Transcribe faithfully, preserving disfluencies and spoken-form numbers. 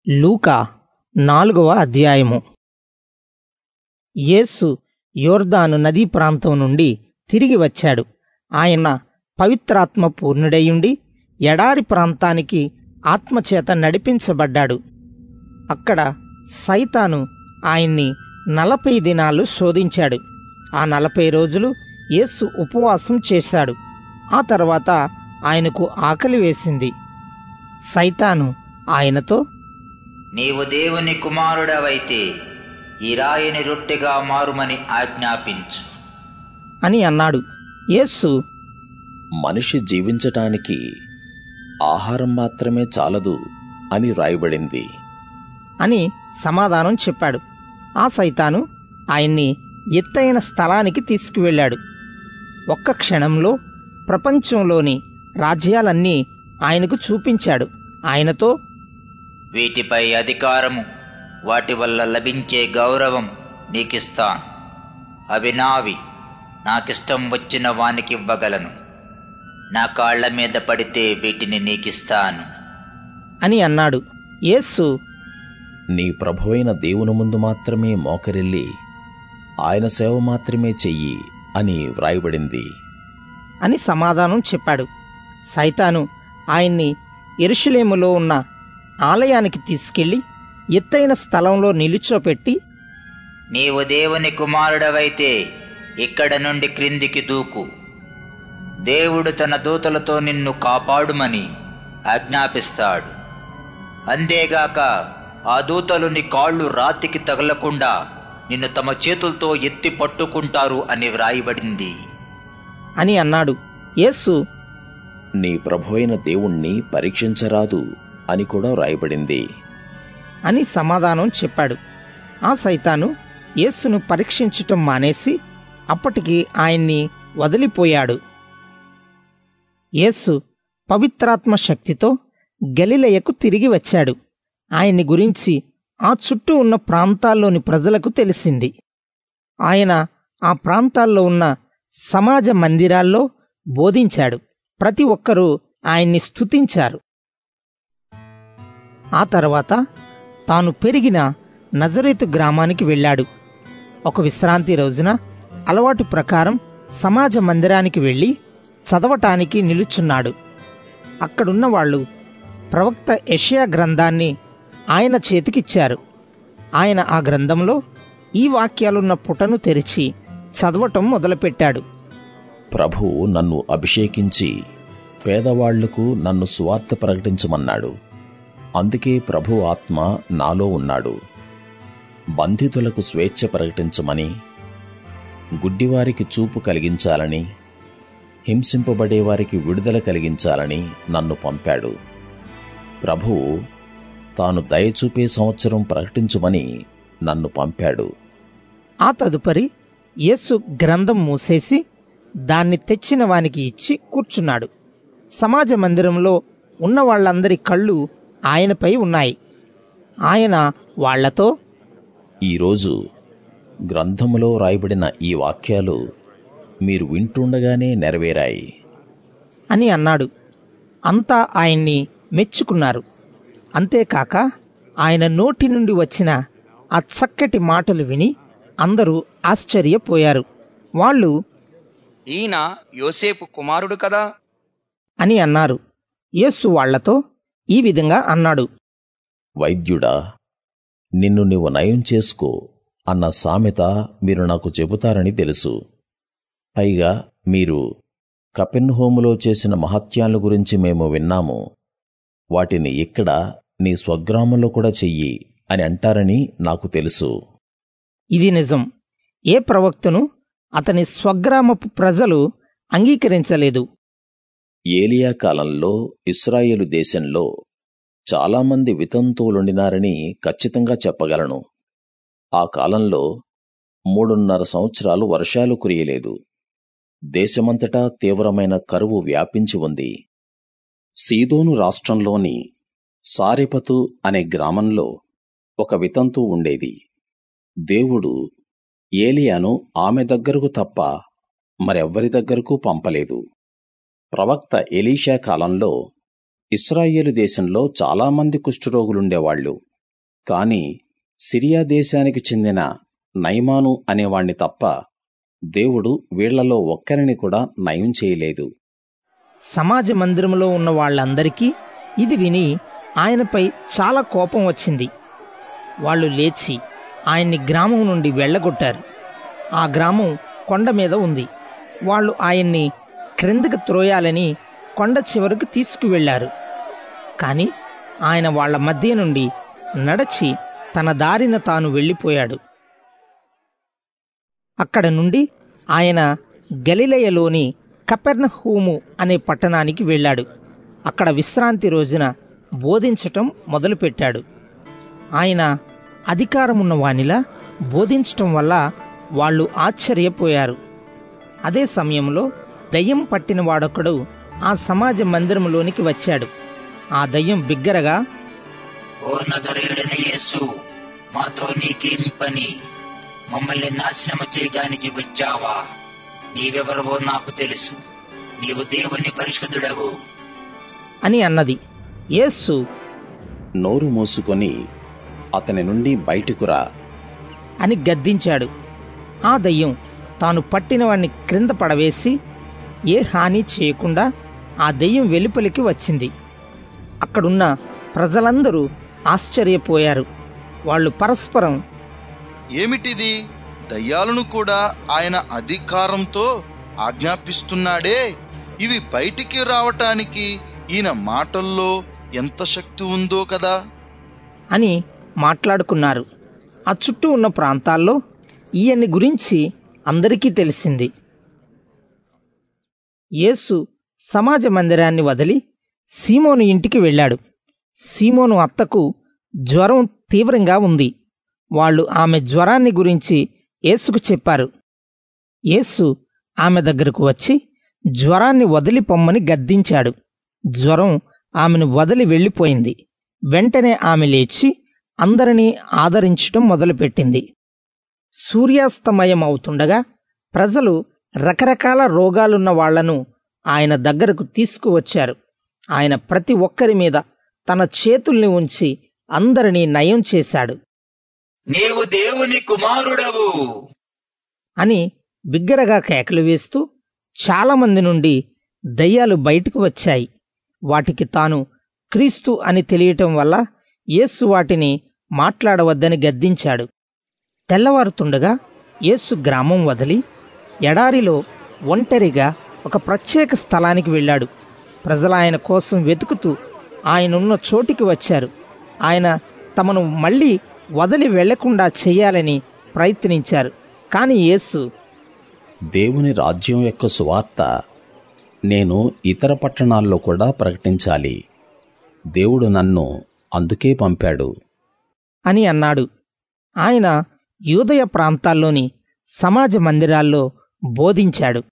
లూకా నాలుగవ అధ్యాయము. యేసు యోర్దాను నదీ ప్రాంతం నుండి తిరిగి వచ్చాడు. ఆయన పవిత్రాత్మ పూర్ణుడైయుండి ఎడారి ప్రాంతానికి ఆత్మచేత నడిపించబడ్డాడు. అక్కడ సైతాను ఆయన్ని నలభై దినాలు శోధించాడు. ఆ నలభై రోజులు యేసు ఉపవాసం చేశాడు. ఆ తర్వాత ఆయనకు ఆకలి వేసింది. సైతాను ఆయనతో, నీవు దేవుని కుమారుడవైతే ఈ రాయిని రొట్టెగా మారుమని ఆజ్ఞాపించు అని అన్నాడు. యేసు, మనిషి జీవించటానికి ఆహారం మాత్రమే చాలదు అని వ్రాయబడింది అని సమాధానం చెప్పాడు. ఆ సైతాను ఆయన్ని ఎత్తైన స్థలానికి తీసుకువెళ్ళాడు. ఒక్క క్షణంలో ప్రపంచంలోని రాజ్యాలన్నీ ఆయనకు చూపించాడు. ఆయనతో, వీటిపై అధికారము, వాటి వల్ల లభించే గౌరవం నీకిస్తాను. అవి నావి. నాకిష్టం వచ్చిన వానికి ఇవ్వగలను. నా కాళ్ల మీద పడితే వీటిని నీకిస్తాను అని అన్నాడు. యేసు, నీ ప్రభువైన దేవుని ముందు మాత్రమే మోకరిల్లి ఆయన సేవ మాత్రమే చెయ్యి అని వ్రాయబడింది అని సమాధానం చెప్పాడు. సైతాను ఆయన్ని యెరూషలేములో ఉన్న ఆలయానికి తీసుకెళ్లి ఎత్తైన స్థలంలో నిలుచోపెట్టి, నీవు దేవుని కుమారుడవైతే ఇక్కడ నుండి క్రిందికి దూకు. దేవుడు తన దూతలతో నిన్ను కాపాడుమని ఆజ్ఞాపిస్తాడు. అంతేగాక ఆ దూతలు నీ కాళ్ళు రాతికి తగలకుండా నిన్ను తమ చేతులతో ఎత్తి పట్టుకుంటారు అని వ్రాయబడింది అని అన్నాడు. యేసు, నీ ప్రభువైన దేవుణ్ణి పరీక్షించరాదు అని కూడా వ్రాయబడింది అని సమాధానం చెప్పాడు. ఆ సైతాను యేసును పరీక్షించటం మానేసి అప్పటికి ఆయన్ని వదిలిపోయాడు. యేసు పవిత్రాత్మ శక్తితో గలిలయకు తిరిగి వచ్చాడు. ఆయన్ని గురించి ఆ చుట్టూ ఉన్న ప్రాంతాల్లోని ప్రజలకు తెలిసింది. ఆయన ఆ ప్రాంతాల్లో ఉన్న సమాజ మందిరాల్లో బోధించాడు. ప్రతి ఒక్కరూ ఆయన్ని స్తుతించారు. ఆ తర్వాత తాను పెరిగిన నజరేతు గ్రామానికి వెళ్ళాడు. ఒక విశ్రాంతి రోజున అలవాటు ప్రకారం సమాజ మందిరానికి వెళ్ళి చదవటానికి నిలుచున్నాడు. అక్కడున్న వాళ్ళు ప్రవక్త యెషయా గ్రంథాన్ని ఆయన చేతికిచ్చారు. ఆయన ఆ గ్రంథంలో ఈ వాక్యాలున్న పుటను తెరిచి చదవటం మొదలుపెట్టాడు. ప్రభువు నన్ను అభిషేకించి పేదవాళ్లకు నన్ను సువార్త ప్రకటించమన్నాడు. అందుకే ప్రభు ఆత్మ నాలో ఉన్నాడు. బంధితులకు స్వేచ్ఛ ప్రకటించమని, గుడ్డివారికి చూపు కలిగించాలని, హింసింపబడేవారికి విడుదల కలిగించాలని నన్ను పంపాడు. ప్రభువు తాను దయచూపే సంవత్సరం ప్రకటించుమని నన్ను పంపాడు. ఆ తదుపరి యేసు గ్రంథం మూసేసి దాన్ని తెచ్చిన వానికి ఇచ్చి కూర్చున్నాడు. సమాజ మందిరంలో ఉన్న వాళ్ళందరి కళ్ళు ఆయనపై ఉన్నాయి. ఆయన వాళ్లతో, ఈరోజు గ్రంథములో రాయబడిన ఈ వాక్యాలు మీరు వింటుండగానే నెరవేరాయి అని అన్నాడు. అంతా ఆయన్ని మెచ్చుకున్నారు. అంతేకాక ఆయన నోటి నుండి వచ్చిన ఆ చక్కటి మాటలు విని అందరూ ఆశ్చర్యపోయారు. వాళ్ళు, ఈయన యోసేపు కుమారుడు కదా అని అన్నారు. యేసు వాళ్లతో ఈ విధంగా అన్నాడు, వైద్యుడా, నిన్ను నీవు నయం చేసుకో అన్న సామెత మీరు నాకు చెబుతారని తెలుసు. పైగా మీరు కపెర్నహూములో చేసిన మహత్యాల గురించి మేము విన్నాము. వాటిని ఇక్కడ నీ స్వగ్రామంలో కూడా చెయ్యి అని అంటారని నాకు తెలుసు. ఇది నిజం. ఏ ప్రవక్తను అతని స్వగ్రామపు ప్రజలు అంగీకరించలేదు. ఏలియా కాలంలో ఇశ్రాయేలు దేశంలో చాలామంది వితంతువులుండినారని ఖచ్చితంగా చెప్పగలను. ఆ కాలంలో మూడున్నర సంవత్సరాలు వర్షాలు కురియలేదు. దేశమంతటా తీవ్రమైన కరువు వ్యాపించి ఉంది. సీదోను రాష్ట్రంలోని సారెపతు అనే గ్రామంలో ఒక వితంతువు ఉండేది. దేవుడు ఏలియాను ఆమె దగ్గరకు తప్ప మరెవ్వరి దగ్గరకు పంపలేదు. ప్రవక్త ఎలీషా కాలంలో ఇశ్రాయేలు దేశంలో చాలామంది కుష్ఠరోగులుండేవాళ్లు. కాని సిరియా దేశానికి చెందిన నయమాను అనేవాణ్ణి తప్ప దేవుడు వీళ్లలో ఒక్కరిని కూడా నయం చేయలేదు. సమాజ మందిరంలో ఉన్న వాళ్ళందరికీ ఇది విని ఆయనపై చాలా కోపం వచ్చింది. వాళ్ళు లేచి ఆయన్ని గ్రామం నుండి వెళ్ళగొట్టారు. ఆ గ్రామం కొండ మీద ఉంది. వాళ్ళు ఆయన్ని క్రిందకు త్రోయాలని కొండ చివరకు తీసుకువెళ్లారు. కాని ఆయన వాళ్ల మధ్య నుండి నడచి తన దారిన తాను వెళ్ళిపోయాడు. అక్కడ నుండి ఆయన గలిలయలోని కపెర్నహూము అనే పట్టణానికి వెళ్ళాడు. అక్కడ విశ్రాంతి రోజున బోధించటం మొదలుపెట్టాడు. ఆయన అధికారమున్న వానిలా బోధించటం వల్ల వాళ్ళు ఆశ్చర్యపోయారు. అదే సమయంలో దయ్యం పట్టిన వాడొకడు ఆ సమాజ మందిరంలోనికి వచ్చాడు. ఆ దయ్యం బిగ్గరగా, ఓ నజరేయుడైన యేసు, మాతో నీకేం పని? మమ్మల్ని నాశనము చేయడానికి వచ్చావా? నీవెవరవో నాకు తెలుసు. నీవు దేవుని పరిశుద్ధుడవు అని అన్నది. యేసు నోరు మూసుకొని అతని నుండి బయటకురా అని గద్దించాడు. ఆ దయ్యం తాను పట్టినవాణ్ణి క్రింద పడవేసి ఏ హాని చేయకుండా ఆ దయ్యం వెలుపలికి వచ్చింది. అక్కడున్న ప్రజలందరూ ఆశ్చర్యపోయారు. వాళ్ళు పరస్పరం, ఏమిటిది? దయ్యాలను కూడా ఆయన అధికారంతో ఆజ్ఞాపిస్తున్నాడే. ఇవి బయటికి రావటానికి ఈయన మాటల్లో ఎంత శక్తి ఉందో కదా అని మాట్లాడుకున్నారు. ఆ చుట్టూ ఉన్న ప్రాంతాల్లో ఈయన్ని గురించి అందరికీ తెలిసింది. యేసు సమాజ మందిరాన్ని వదిలి సీమోను ఇంటికి వెళ్ళాడు. సీమోను అత్తకు జ్వరం తీవ్రంగా ఉంది. వాళ్ళు ఆమె జ్వరాన్ని గురించి యేసుకు చెప్పారు. యేసు ఆమె దగ్గరకు వచ్చి జ్వరాన్ని వదిలి పొమ్మని గద్దించాడు. జ్వరం ఆమెను వదిలి వెళ్ళిపోయింది. వెంటనే ఆమె లేచి అందరినీ ఆదరించటం మొదలుపెట్టింది. సూర్యాస్తమయం అవుతుండగా ప్రజలు రకరకాల రోగాలున్న వాళ్లను ఆయన దగ్గరకు తీసుకువచ్చారు. ఆయన ప్రతి ఒక్కరి మీద తన చేతుల్ని ఉంచి అందరినీ నయం చేశాడు. నీవు దేవుని కుమారుడవు అని బిగ్గరగా కేకలు వేస్తూ చాలామంది నుండి దయ్యాలు బయటకు వచ్చాయి. వాటికి తాను క్రీస్తు అని తెలియటం వల్ల యేసు వాటిని మాట్లాడవద్దని గద్దించాడు. తెల్లవారుతుండగా యేసు గ్రామం వదిలి ఎడారిలో ఒంటరిగా ఒక ప్రత్యేక స్థలానికి వెళ్ళాడు. ప్రజలు ఆయన కోసం వెతుకుతూ ఆయనున్న చోటికి వచ్చారు. ఆయన తమను మళ్ళీ వదిలి వెళ్లకుండా చెయ్యాలని ప్రయత్నించారు. కాని యేసు, దేవుని రాజ్యం యొక్క సువార్త నేను ఇతర పట్టణాల్లో కూడా ప్రకటించాలి. దేవుడు నన్ను అందుకే పంపాడు అని అన్నాడు. ఆయన యూదయ ప్రాంతాల్లోని సమాజ మందిరాల్లో బోధించాడు.